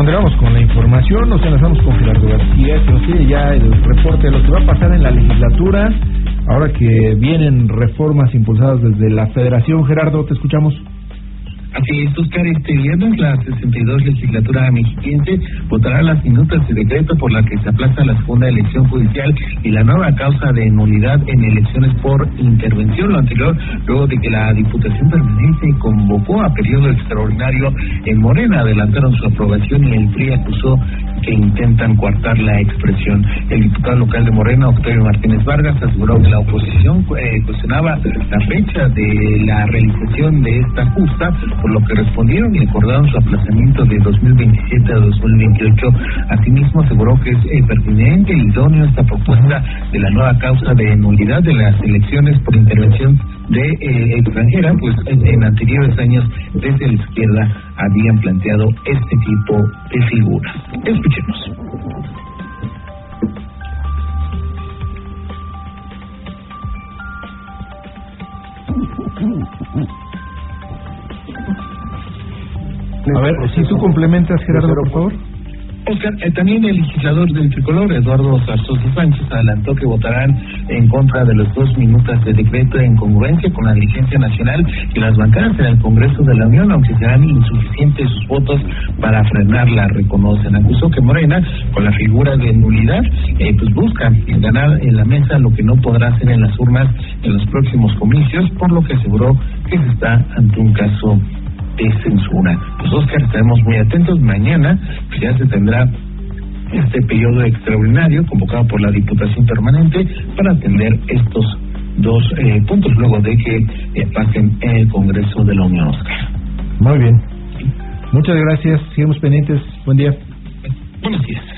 continuamos con la información. Nos enlazamos con Gerardo García, que nos tiene ya el reporte de lo que va a pasar en la legislatura, ahora que vienen reformas impulsadas desde la Federación. Gerardo, te escuchamos. Así es, Oscar, este viernes la 62 legislatura mexiquense votará las minutas de decreto por la que se aplaza la segunda elección judicial y la nueva causa de nulidad en elecciones por intervención. Lo anterior, luego de que la Diputación Permanente convocó a periodo extraordinario en Morena, adelantaron su aprobación y el PRI acusó que intentan coartar la expresión. El diputado local de Morena, Octavio Martínez Vargas, aseguró que la oposición cuestionaba la fecha de la realización de esta justa, por lo que respondieron y acordaron su aplazamiento de 2027 a 2028. Asimismo, aseguró que es pertinente y idóneo esta propuesta de la nueva causa de nulidad de las elecciones por intervención de extranjera, pues en anteriores años desde la izquierda habían planteado este tipo de figuras. Escuchemos. A ver, si tú complementas, Gerardo, por favor. Oscar, también el legislador del Tricolor, Eduardo Zarzosa Sánchez, adelantó que votarán en contra de los 2 minutos de decreto en congruencia con la dirigencia nacional y las bancadas en el Congreso de la Unión, aunque serán insuficientes sus votos para frenarla, reconocen. Acusó que Morena, con la figura de nulidad, pues busca ganar en la mesa lo que no podrá hacer en las urnas en los próximos comicios, por lo que aseguró que se está ante un caso de censura. Pues, Oscar, estaremos muy atentos. Mañana pues ya se tendrá este periodo extraordinario convocado por la Diputación Permanente para atender estos 2 puntos luego de que pasen en el Congreso de la Unión, Oscar. Muy bien. Muchas gracias. Seguimos pendientes. Buen día. Buenos días.